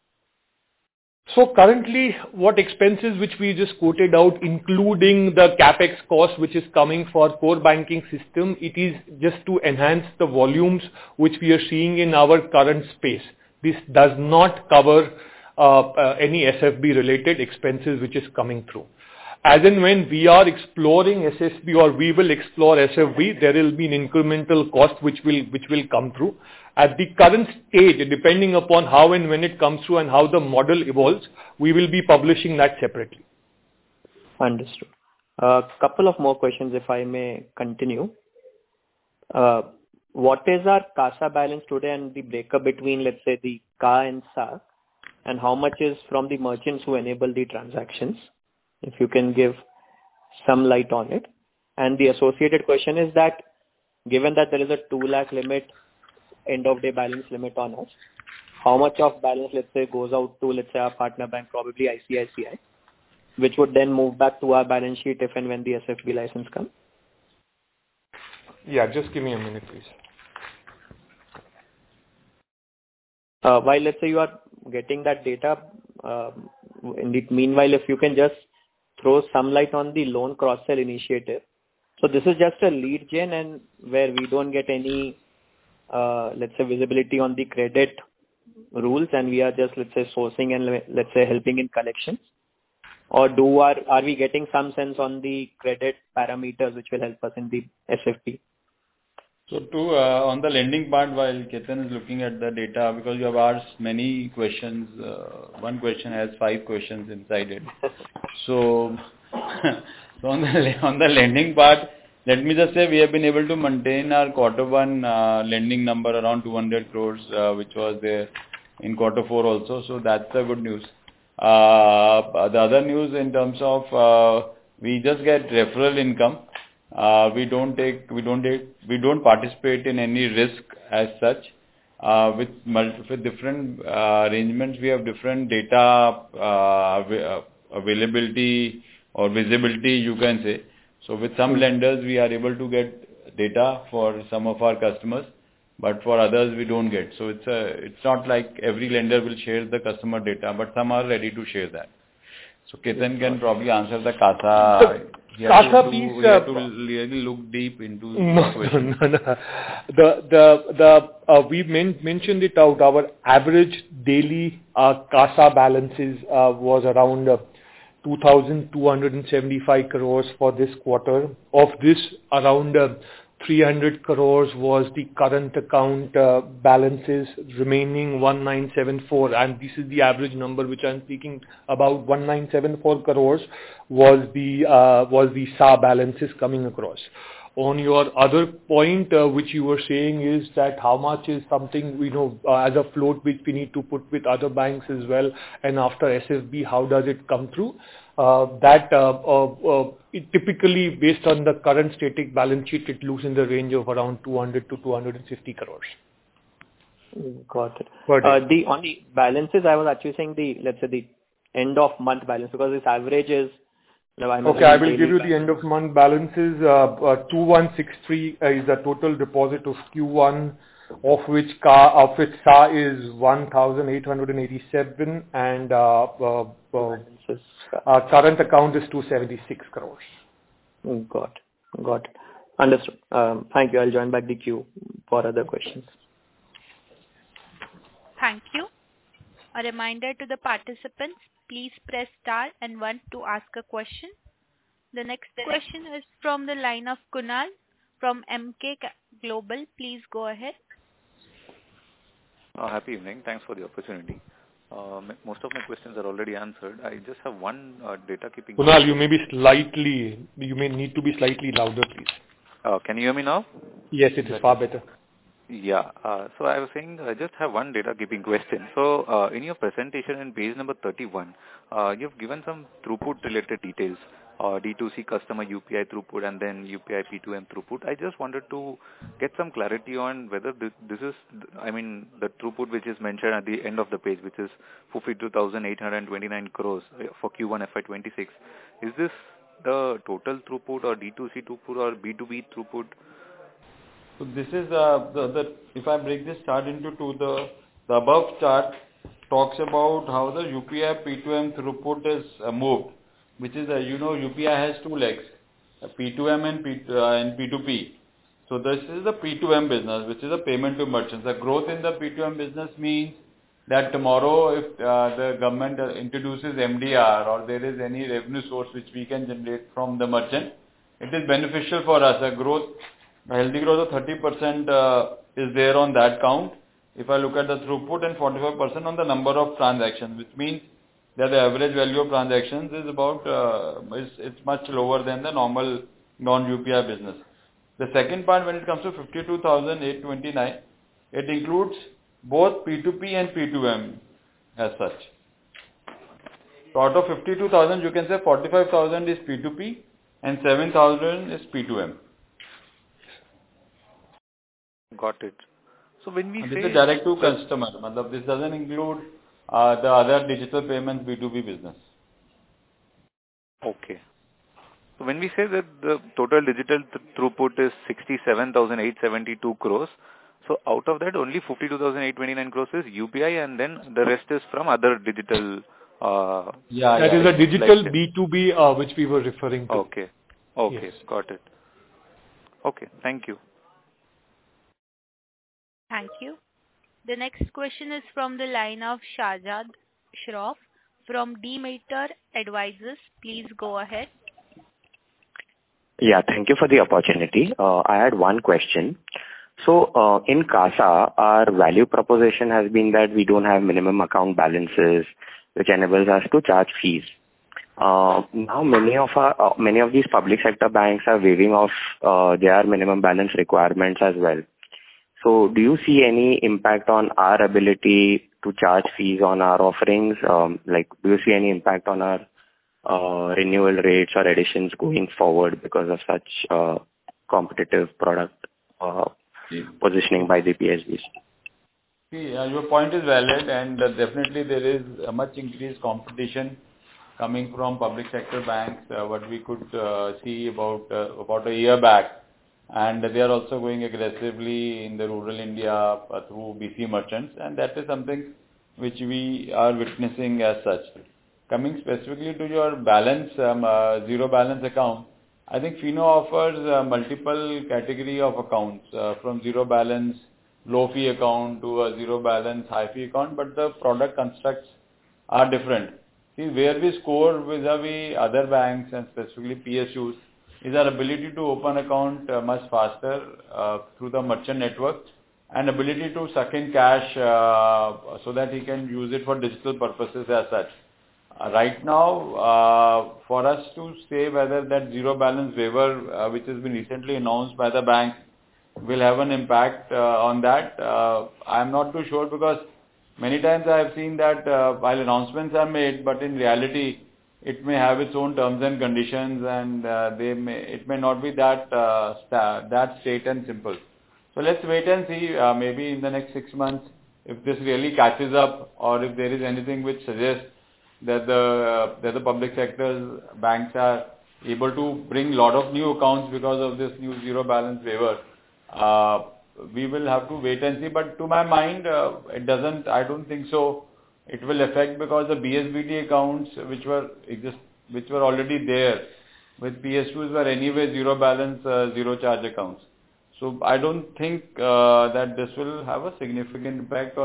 So currently, what expenses which we just quoted out, including the CapEx cost which is coming for core banking system, it is just to enhance the volumes which we are seeing in our current space. This does not cover any SFB related expenses which is coming through. As and when we are exploring SFB or we will explore SFB, there will be an incremental cost which will come through. At the current stage, depending upon how and when it comes through and how the model evolves, we will be publishing that separately. Understood. A couple of more questions, if I may continue. What is our CASA balance today and the breakup between, let's say, the CA and SA, and how much is from the merchants who enable the transactions? If you can give some light on it. And the associated question is that, given that there is a 2 lakh limit, end of day balance limit on us, how much of balance, let's say, goes out to, let's say, our partner bank, probably ICICI, which would then move back to our balance sheet if and when the SFB license comes? Yeah, just give me a minute, please. While, let's say, you are getting that data, meanwhile, if you can just throw some light on the loan cross-sell initiative. So this is just a lead gen and where we don't get any, let's say, visibility on the credit rules, and we are just, let's say, sourcing and, let's say, helping in collections? Or are we getting some sense on the credit parameters which will help us in the SFP? So on the lending part, while Ketan is looking at the data, because you have asked many questions, one question has 5 questions inside it. So on the lending part, let me just say we have been able to maintain our quarter one lending number around 200 crores, which was there in quarter 4 also. So that's the good news. The other news in terms of we just get referral income. We don't participate in any risk as such. With different arrangements, we have different data availability or visibility, you can say. So with some lenders, we are able to get data for some of our customers, but for others, we don't get. So it's not like every lender will share the customer data, but some are ready to share that. So Ketan can probably answer the CASA. CASA piece. We have to really look deep into the question. No. We mentioned it out. Our average daily CASA balances was around 2,275 crores for this quarter. Of this, around 300 crores was the current account balances, remaining 1974, and this is the average number which I'm speaking about. 1974 crores was the SA balances coming across. On your other point, which you were saying, is that how much is something we know as a float which we need to put with other banks as well, and after SFB, how does it come through? It typically, based on the current static balance sheet, it looks in the range of around 200 to 250 crores. Got it. Got it. On the balances, I was actually saying let's say the end of month balance, because this average is. Okay, I will give you the end of month balances. 2163 is the total deposit of Q1, of which SA is 1,887 and current account is 276 crores. Got it. Understood. Thank you. I'll join back the queue for other questions. Thank you. A reminder to the participants, please press star and 1 to ask a question. The next question is from the line of Kunal from MK Global. Please go ahead. Happy evening. Thanks for the opportunity. Most of my questions are already answered. I just have one data keeping. Kunal, you may need to be slightly louder, please. Can you hear me now? Yes, it is far better. Yeah. So I was saying I just have one data keeping question. So in your presentation in page number 31, you've given some throughput related details, D2C customer UPI throughput and then UPI P2M throughput. I just wanted to get some clarity on whether this is, I mean, the throughput which is mentioned at the end of the page, which is 52,829 crores for Q1 FY26. Is this the total throughput or D2C throughput or B2B throughput? So this is if I break this chart into two, the above chart talks about how the UPI P2M throughput is moved, which is UPI has two legs, P2M and P2P. So this is the P2M business, which is a payment to merchants. The growth in the P2M business means that tomorrow if the government introduces MDR or there is any revenue source which we can generate from the merchant, it is beneficial for us. A healthy growth of 30% is there on that count. If I look at the throughput, and 45% on the number of transactions, which means that the average value of transactions is about it's much lower than the normal non-UPI business. The second part, when it comes to 52,829, it includes both P2P and P2M as such. So out of 52,000, you can say 45,000 is P2P and 7,000 is P2M. Got it. So when we say this is direct to customer, this doesn't include the other digital payments B2B business. Okay. So when we say that the total digital throughput is 67,872 crores, so out of that only 52,829 crores is UPI and then the rest is from other digital. That is a digital B2B which we were referring to. Okay. Okay. Yes. Got it. Okay. Thank you. Thank you. The next question is from the line of Shahzad Shroff from Demeter Advisors. Please go ahead. Yeah, thank you for the opportunity. I had one question. So in CASA, our value proposition has been that we don't have minimum account balances, which enables us to charge fees. Now many of these public sector banks are waiving off their minimum balance requirements as well. So do you see any impact on our ability to charge fees on our offerings? Do you see any impact on our renewal rates or additions going forward because of such competitive product positioning by the PSBs? Your point is valid, and definitely there is a much increased competition coming from public sector banks, what we could see about a year back. And they are also going aggressively in the rural India through BC merchants, and that is something which we are witnessing as such. Coming specifically to your balance, zero balance account, I think Fino offers multiple category of accounts from zero balance, low fee account to a zero balance, high fee account, but the product constructs are different. See, where we score vis-a-vis other banks and specifically PSUs is our ability to open account much faster through the merchant network and ability to suck in cash so that he can use it for digital purposes as such. Right now, for us to say whether that zero balance waiver which has been recently announced by the bank will have an impact on that, I am not too sure, because many times I have seen that while announcements are made, but in reality it may have its own terms and conditions, and it may not be that straight and simple. So let's wait and see, maybe in the next 6 months, if this really catches up, or if there is anything which suggests that the public sector banks are able to bring a lot of new accounts because of this new zero balance waiver. We will have to wait and see, but to my mind, I don't think so it will affect, because the BSBD accounts which were already there with PSUs were anyway zero balance, zero charge accounts. So I don't think that this will have a significant impact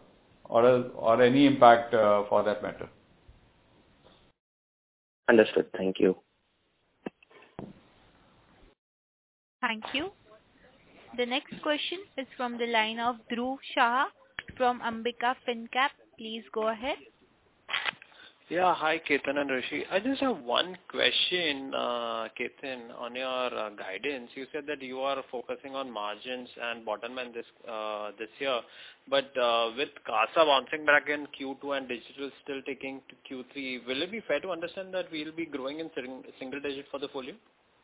or any impact for that matter. Understood. Thank you. Thank you. The next question is from the line of Dhruv Shah from Ambika FinCap. Please go ahead. Yeah, hi Ketan and Rishi. I just have one question, Ketan, on your guidance. You said that you are focusing on margins and bottom line this year, but with CASA bouncing back in Q2 and digital still taking to Q3, will it be fair to understand that we will be growing in single digit for the full year?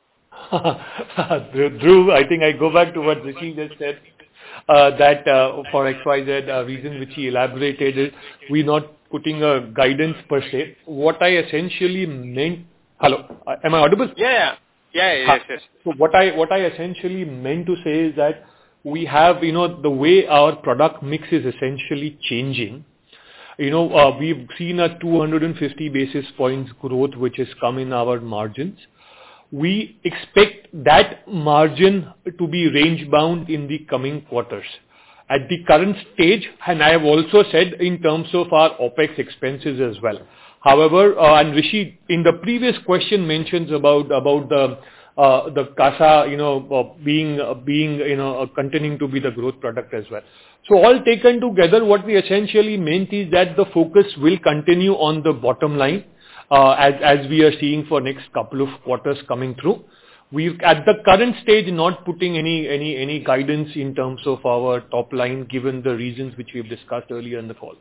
Dhruv, I think I go back to what Rishi just said, that for XYZ reason which he elaborated is we're not putting a guidance per se. What I essentially meant... Hello, am I audible? Yes. So what I essentially meant to say is that we have, the way our product mix is essentially changing. We've seen a 250 basis points growth which has come in our margins. We expect that margin to be range bound in the coming quarters. At the current stage, and I have also said in terms of our OpEx expenses as well. However, and Rishi in the previous question mentions about the CASA, being continuing to be the growth product as well. So all taken together, what we essentially meant is that the focus will continue on the bottom line, as we are seeing for next couple of quarters coming through. We've at the current stage not putting any guidance in terms of our top line, given the reasons which we've discussed earlier in the call.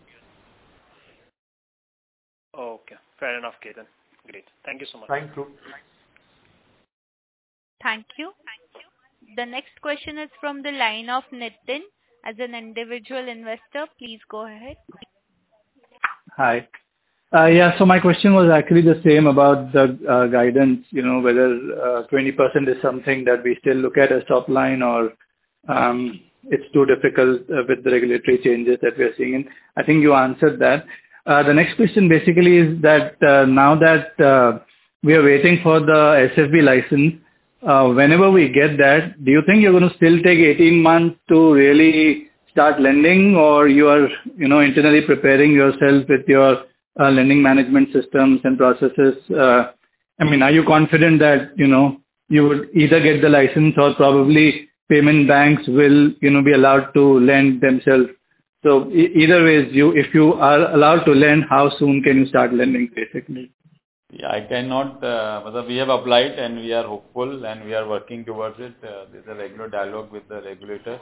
Okay, fair enough, Ketan. Great. Thank you so much. Thank you. Thank you. The next question is from the line of Nitin as an individual investor. Please go ahead. Hi. So my question was actually the same about the guidance, whether 20% is something that we still look at as top line or it's too difficult with the regulatory changes that we are seeing. And I think you answered that. The next question basically is that now that we are waiting for the SFB license, whenever we get that, do you think you're going to still take 18 months to really start lending, or you are, internally preparing yourself with your lending management systems and processes? Are you confident that, you would either get the license or probably payment banks will, be allowed to lend themselves? So either ways, if you are allowed to lend, how soon can you start lending basically? Yeah, I cannot, we have applied and we are hopeful and we are working towards it. There's a regular dialogue with the regulator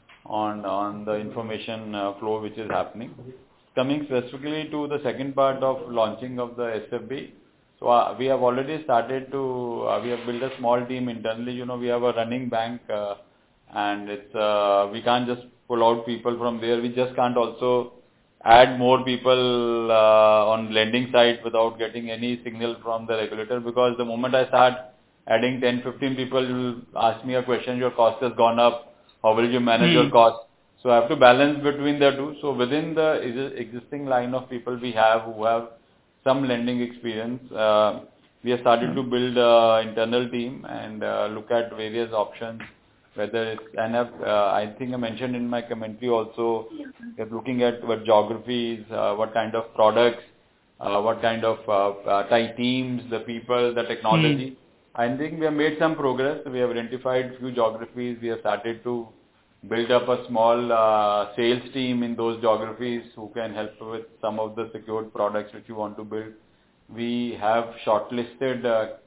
on the information flow which is happening. Coming specifically to the second part of launching of the SFB, so we have already started we have built a small team internally. We have a running bank and it's we can't just pull out people from there. We just can't also add more people on lending side without getting any signal from the regulator, because the moment I start adding 10-15 people, you will ask me a question, your cost has gone up, how will you manage your cost? So I have to balance between the two. So within the existing line of people we have who have some lending experience, we have started to build an internal team and look at various options, whether it's, and I think I mentioned in my commentary also, we're looking at what geographies, what kind of products, what kind of type teams, the people, the technology. I think we have made some progress. We have identified few geographies. We have started to build up a small sales team in those geographies who can help with some of the secured products which we want to build. We have shortlisted,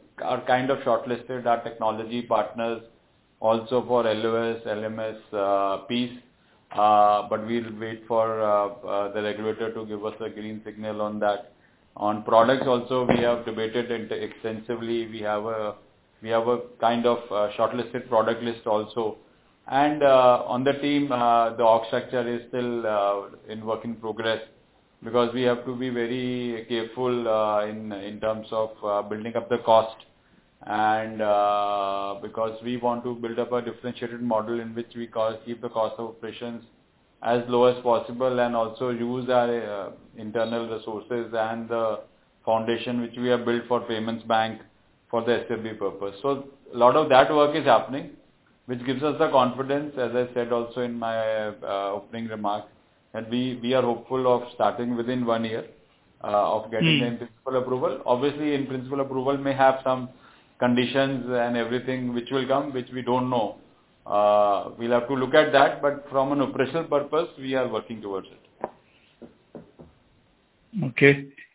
our technology partners also for LOS, LMS piece, but we'll wait for the regulator to give us a green signal on that. On products also, we have debated extensively. We have a kind of shortlisted product list also. And on the team, the org structure is still in work in progress, because we have to be very careful in terms of building up the cost, and because we want to build up a differentiated model in which we keep the cost of operations as low as possible and also use our internal resources and the foundation which we have built for payments bank for the SFB purpose. So a lot of that work is happening, which gives us the confidence, as I said also in my opening remarks, that we are hopeful of starting within 1 year of getting the in-principle approval. Obviously, in-principle approval may have some conditions and everything which will come, which we don't know. We'll have to look at that, but from an operational purpose, we are working towards it. Okay.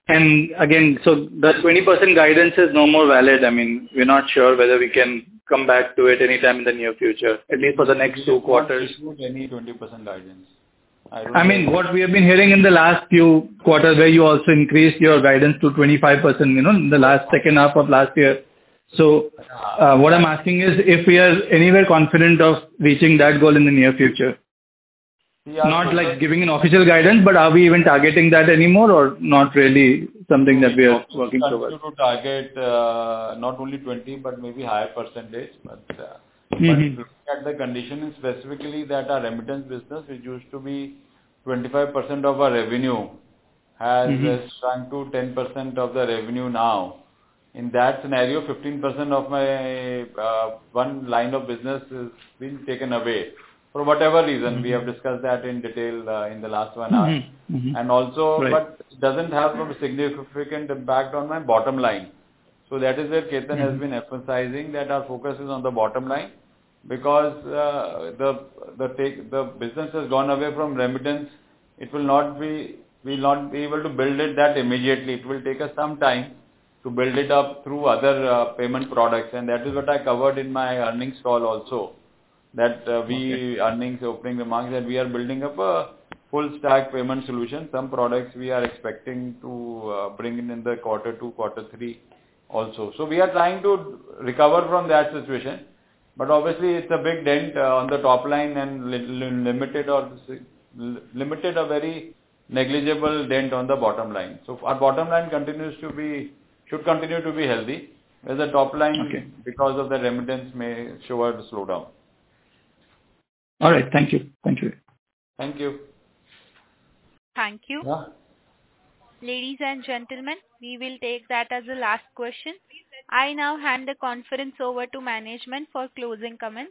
And again, so the 20% guidance is no more valid. I mean, we're not sure whether we can come back to it anytime in the near future, at least for the next 2 quarters. Any 20% guidance. I mean, what we have been hearing in the last few quarters, where you also increased your guidance to 25%, in the last second half of last year. So, what I'm asking is if we are anywhere confident of reaching that goal in the near future. Not like giving an official guidance, but are we even targeting that anymore, or not really something that we are working towards? To target not only 20, but maybe higher percentage. But looking at the condition specifically that our remittance business, which used to be 25% of our revenue, has shrunk to 10% of the revenue now. In that scenario, 15% of my one line of business is being taken away. For whatever reason, we have discussed that in detail in the last 1 hour. And also, but it doesn't have a significant impact on my bottom line. So that is where Ketan has been emphasizing that our focus is on the bottom line, because the business has gone away from remittance. It will not be, we will not be able to build it that immediately. It will take us some time to build it up through other payment products, and that is what I covered in my earnings call also. That earnings opening remarks, that we are building up a full stack payment solution. Some products we are expecting to bring in the quarter 2, quarter 3 also. So we are trying to recover from that situation, but obviously it's a big dent on the top line and limited a very negligible dent on the bottom line. So our bottom line should continue to be healthy, whereas the top line, because of the remittance, may show a slowdown. All right. Thank you. Thank you. Thank you. Thank you. Yeah. Ladies and gentlemen, we will take that as the last question. I now hand the conference over to management for closing comments.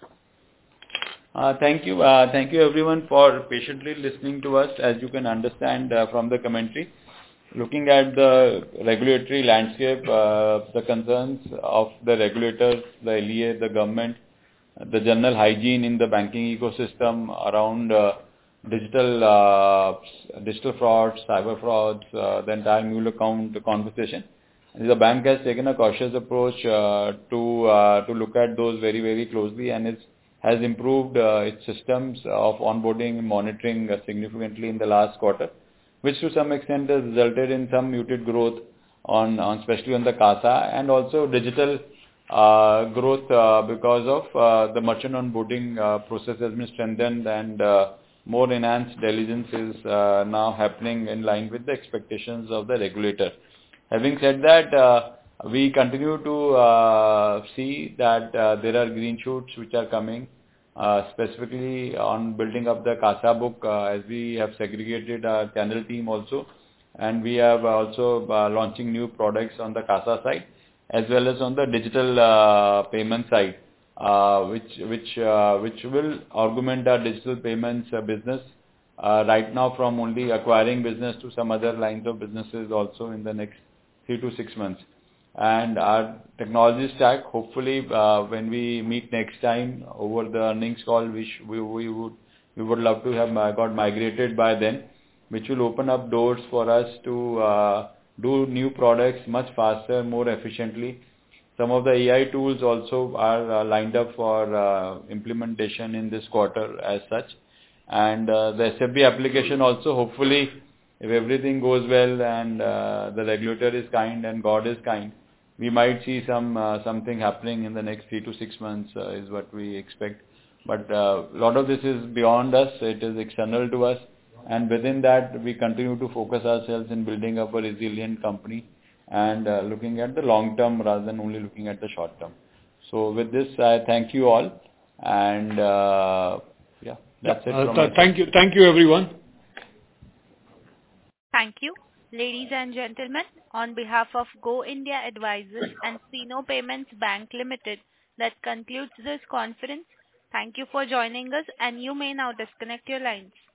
Thank you. Thank you everyone for patiently listening to us. As you can understand from the commentary, looking at the regulatory landscape, the concerns of the regulators, the LEA, the government, the general hygiene in the banking ecosystem around digital frauds, cyber frauds, the entire mule account conversation. The bank has taken a cautious approach to look at those very, very closely, and has improved its systems of onboarding and monitoring significantly in the last quarter, which to some extent has resulted in some muted growth especially on the CASA, and also digital growth because of the merchant onboarding process has been strengthened, and more enhanced diligence is now happening in line with the expectations of the regulator. Having said that, we continue to see that there are green shoots which are coming, specifically on building up the CASA book, as we have segregated our channel team also, and we have also launching new products on the CASA side, as well as on the digital payment side, which will augment our digital payments business right now from only acquiring business to some other lines of businesses also in the next 3 to 6 months. And our technology stack, hopefully when we meet next time over the earnings call, we would love to have got migrated by then, which will open up doors for us to do new products much faster, more efficiently. Some of the AI tools also are lined up for implementation in this quarter as such. And the SFB application also, hopefully, if everything goes well and the regulator is kind and God is kind, we might see something happening in the next 3 to 6 months is what we expect. But a lot of this is beyond us. It is external to us. And within that, we continue to focus ourselves in building up a resilient company and looking at the long term rather than only looking at the short term. So with this, I thank you all. And that's it from me. Thank you everyone. Thank you. Ladies and gentlemen, on behalf of Go India Advisors and Fino Payments Bank Limited, that concludes this conference. Thank you for joining us, and you may now disconnect your lines.